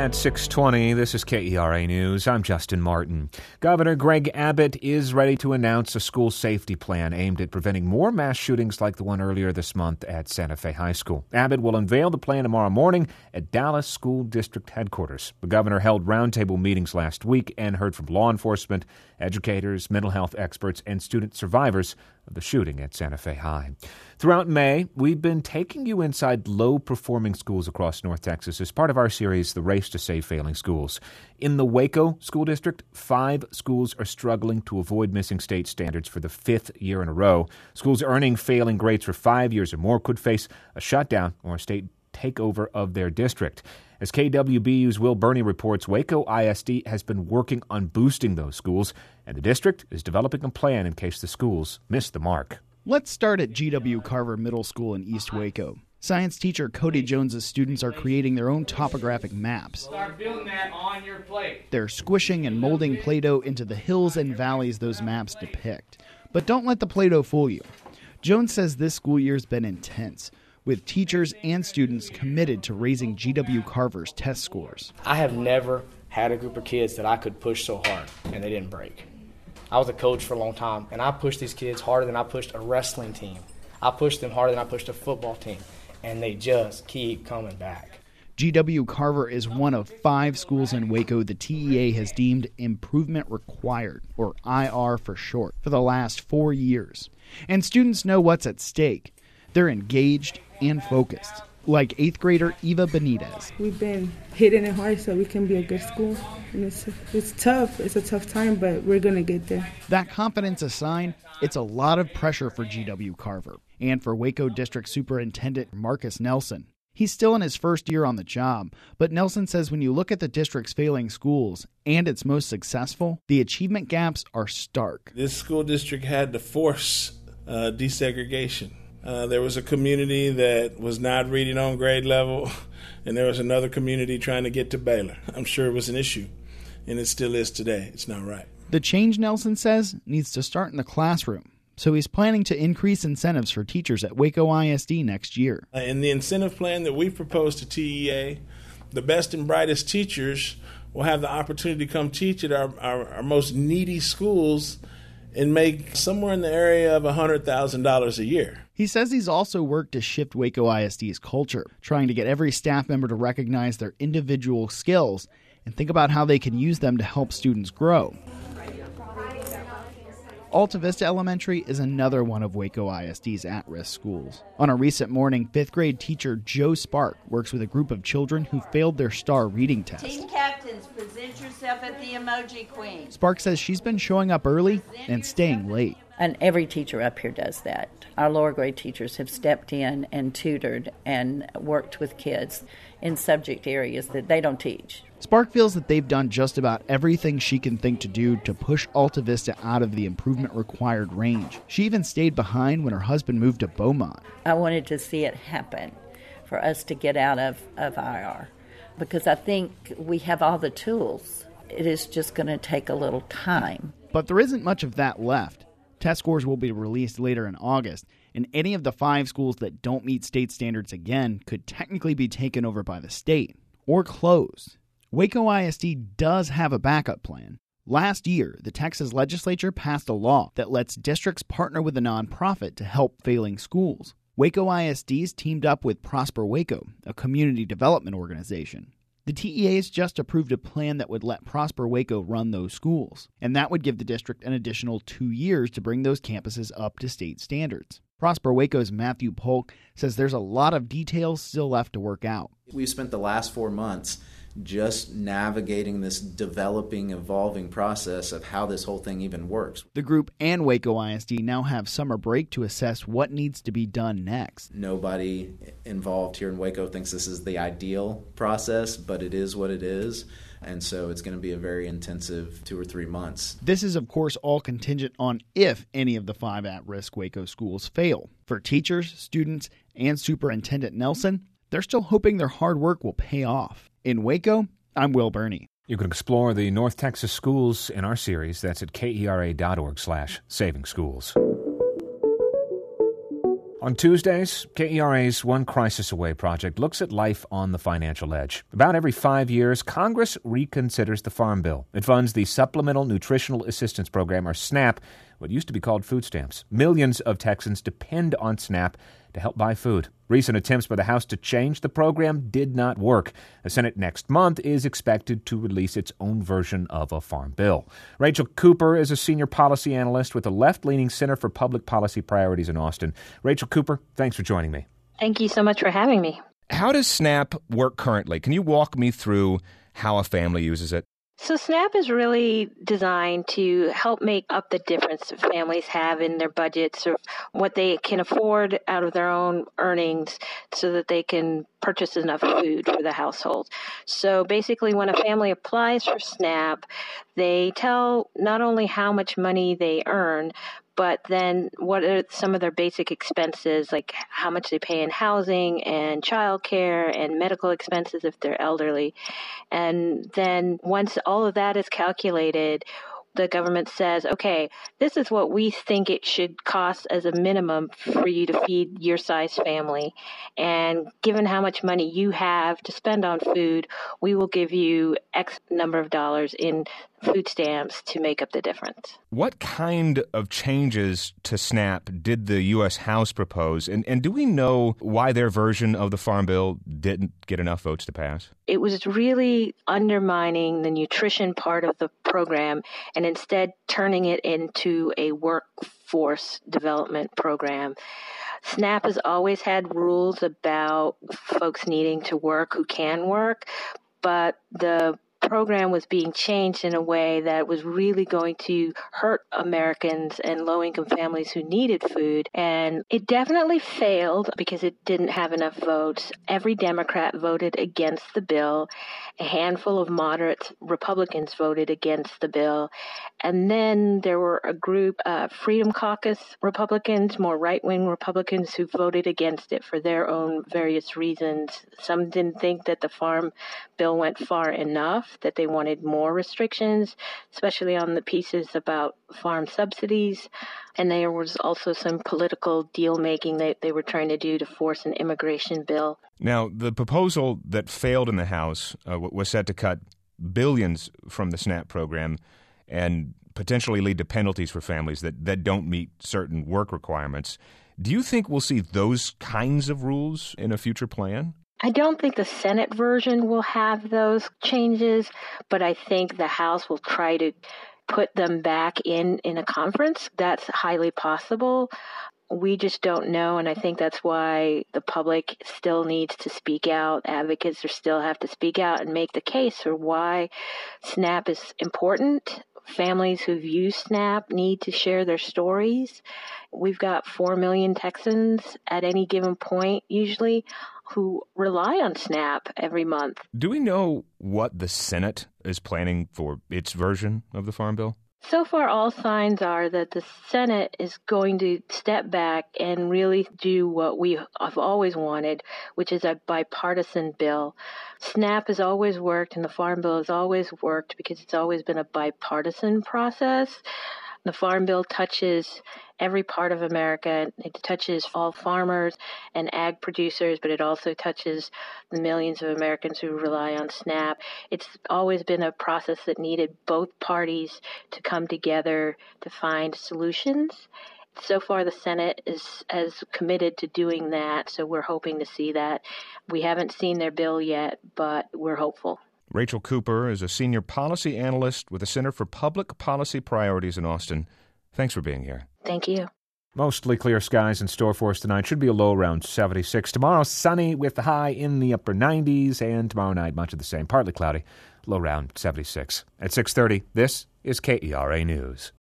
At 6:20, this is KERA News. I'm Justin Martin. Governor Greg Abbott is ready to announce a school safety plan aimed at preventing more mass shootings like the one earlier this month at Santa Fe High School. Abbott will unveil the plan tomorrow morning at Dallas School District headquarters. The governor held roundtable meetings last week and heard from law enforcement, educators, mental health experts, and student survivors of the shooting at Santa Fe High. Throughout May, we've been taking you inside low-performing schools across North Texas as part of our series, The Race to Save Failing Schools. In the Waco School District, 5 schools are struggling to avoid missing state standards for the 5th year in a row. Schools earning failing grades for 5 years or more could face a shutdown or a state takeover of their district. As KWBU's Will Burney reports, Waco ISD has been working on boosting those schools, and the district is developing a plan in case the schools miss the mark. Let's start at G.W. Carver Middle School in East Waco. Science teacher Cody Jones's students are creating their own topographic maps. Start building that on your plate. They're squishing and molding Play-Doh into the hills and valleys those maps depict. But don't let the Play-Doh fool you. Jones says this school year's been intense, with teachers and students committed to raising G.W. Carver's test scores. I have never had a group of kids that I could push so hard and they didn't break. I was a coach for a long time, and I pushed these kids harder than I pushed a wrestling team. I pushed them harder than I pushed a football team, and they just keep coming back. G.W. Carver is one of 5 schools in Waco the TEA has deemed Improvement Required, or IR for short, for the last 4 years. And students know what's at stake. They're engaged and focused, like 8th grader Eva Benitez. We've been hitting it hard so we can be a good school. And it's tough. It's a tough time, but we're going to get there. That confidence aside, it's a lot of pressure for G.W. Carver and for Waco District Superintendent Marcus Nelson. He's still in his first year on the job, but Nelson says when you look at the district's failing schools and its most successful, the achievement gaps are stark. This school district had to force desegregation. There was a community that was not reading on grade level, and there was another community trying to get to Baylor. I'm sure it was an issue, and it still is today. It's not right. The change, Nelson says, needs to start in the classroom, so he's planning to increase incentives for teachers at Waco ISD next year. In the incentive plan that we proposed to TEA, the best and brightest teachers will have the opportunity to come teach at our most needy schools and make somewhere in the area of $100,000 a year. He says he's also worked to shift Waco ISD's culture, trying to get every staff member to recognize their individual skills and think about how they can use them to help students grow. Alta Vista Elementary is another one of Waco ISD's at-risk schools. On a recent morning, 5th grade teacher Joe Spark works with a group of children who failed their STAR reading test. Team captains, present yourself at the Emoji Queen. Spark says she's been showing up early and staying late. And every teacher up here does that. Our lower grade teachers have stepped in and tutored and worked with kids in subject areas that they don't teach. Spark feels that they've done just about everything she can think to do to push Alta Vista out of the improvement required range. She even stayed behind when her husband moved to Beaumont. I wanted to see it happen for us to get out of IR because I think we have all the tools. It is just going to take a little time. But there isn't much of that left. Test scores will be released later in August, and any of the 5 schools that don't meet state standards again could technically be taken over by the state or closed. Waco ISD does have a backup plan. Last year, the Texas legislature passed a law that lets districts partner with a nonprofit to help failing schools. Waco ISD's teamed up with Prosper Waco, a community development organization. The TEA has just approved a plan that would let Prosper Waco run those schools, and that would give the district an additional 2 years to bring those campuses up to state standards. Prosper Waco's Matthew Polk says there's a lot of details still left to work out. We've spent the last 4 months just navigating this developing, evolving process of how this whole thing even works. The group and Waco ISD now have summer break to assess what needs to be done next. Nobody involved here in Waco thinks this is the ideal process, but it is what it is. And so it's going to be a very intensive 2 or 3 months. This is, of course, all contingent on if any of the 5 at-risk Waco schools fail. For teachers, students, and Superintendent Nelson, they're still hoping their hard work will pay off. In Waco, I'm Will Burney. You can explore the North Texas schools in our series. That's at kera.org/saving schools. On Tuesdays, KERA's One Crisis Away project looks at life on the financial edge. About every 5 years, Congress reconsiders the Farm Bill. It funds the Supplemental Nutritional Assistance Program, or SNAP, what used to be called food stamps. Millions of Texans depend on SNAP to help buy food. Recent attempts by the House to change the program did not work. The Senate next month is expected to release its own version of a farm bill. Rachel Cooper is a senior policy analyst with the left-leaning Center for Public Policy Priorities in Austin. Rachel Cooper, thanks for joining me. Thank you so much for having me. How does SNAP work currently? Can you walk me through how a family uses it? So SNAP is really designed to help make up the difference that families have in their budgets or what they can afford out of their own earnings so that they can purchase enough food for the household. So basically, when a family applies for SNAP, they tell not only how much money they earn, but then what are some of their basic expenses, like how much they pay in housing and childcare and medical expenses if they're elderly. And then once all of that is calculated, the government says, okay, this is what we think it should cost as a minimum for you to feed your size family. And given how much money you have to spend on food, we will give you X number of dollars in food stamps to make up the difference. What kind of changes to SNAP did the U.S. House propose? And do we know why their version of the Farm Bill didn't get enough votes to pass? It was really undermining the nutrition part of the program and instead turning it into a workforce development program. SNAP has always had rules about folks needing to work who can work, but the program was being changed in a way that was really going to hurt Americans and low-income families who needed food. And it definitely failed because it didn't have enough votes. Every Democrat voted against the bill. A handful of moderate Republicans voted against the bill. And then there were a group, Freedom Caucus Republicans, more right-wing Republicans, who voted against it for their own various reasons. Some didn't think that the Farm Bill went far enough, that they wanted more restrictions, especially on the pieces about farm subsidies. And there was also some political deal-making that they were trying to do to force an immigration bill. Now, the proposal that failed in the House was set to cut billions from the SNAP program and potentially lead to penalties for families that don't meet certain work requirements. Do you think we'll see those kinds of rules in a future plan? I don't think the Senate version will have those changes, but I think the House will try to put them back in a conference. That's highly possible. We just don't know, and I think that's why the public still needs to speak out. Advocates still have to speak out and make the case for why SNAP is important. Families who've used SNAP need to share their stories. We've got 4 million Texans at any given point, usually, who rely on SNAP every month. Do we know what the Senate is planning for its version of the Farm Bill? So far, all signs are that the Senate is going to step back and really do what we have always wanted, which is a bipartisan bill. SNAP has always worked, and the Farm Bill has always worked because it's always been a bipartisan process. The Farm Bill touches every part of America. It touches all farmers and ag producers, but it also touches the millions of Americans who rely on SNAP. It's always been a process that needed both parties to come together to find solutions. So far, the Senate is as committed to doing that, so we're hoping to see that. We haven't seen their bill yet, but we're hopeful. Rachel Cooper is a senior policy analyst with the Center for Public Policy Priorities in Austin. Thanks for being here. Thank you. Mostly clear skies in store for us tonight. Should be a low around 76. Tomorrow, sunny with the high in the upper 90s. And tomorrow night, much of the same. Partly cloudy, low around 76. At 6:30, this is KERA News.